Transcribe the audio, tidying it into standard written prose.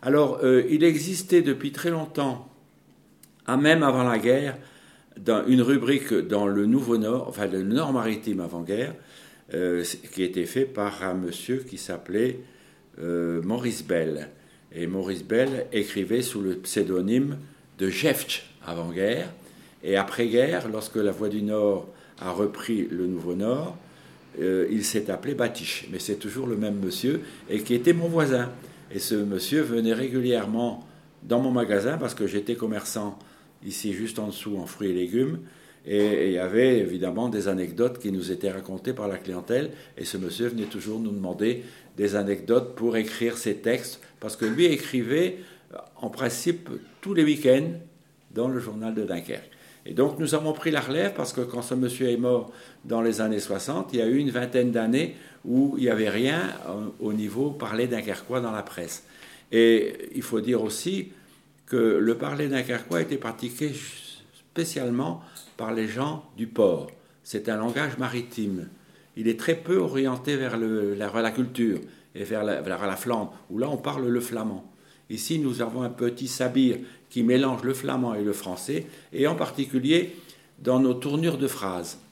Alors, il existait depuis très longtemps, même avant la guerre, une rubrique dans le Nouveau Nord, enfin le Nord maritime avant-guerre, qui était fait par un monsieur qui s'appelait Maurice Bell. Et Maurice Bell écrivait sous le pseudonyme de Jeftch avant-guerre. Et après-guerre, lorsque la Voix du Nord a repris le Nouveau Nord, il s'est appelé Batiche. Mais c'est toujours le même monsieur, et qui était mon voisin. Et ce monsieur venait régulièrement dans mon magasin, parce que j'étais commerçant ici juste en dessous en fruits et légumes. Et il y avait évidemment des anecdotes qui nous étaient racontées par la clientèle. Et ce monsieur venait toujours nous demander des anecdotes pour écrire ses textes, parce que lui écrivait en principe tous les week-ends dans le journal de Dunkerque. Et donc nous avons pris la relève, parce que quand ce monsieur est mort dans les années 60, il y a eu une vingtaine d'années où il n'y avait rien au niveau parler dunkerquois dans la presse. Et il faut dire aussi que le parler dunkerquois était pratiqué spécialement par les gens du port. C'est un langage maritime. Il est très peu orienté vers la culture et vers la Flandre, où là on parle le flamand. Ici nous avons un petit sabir qui mélange le flamand et le français, et en particulier dans nos tournures de phrases.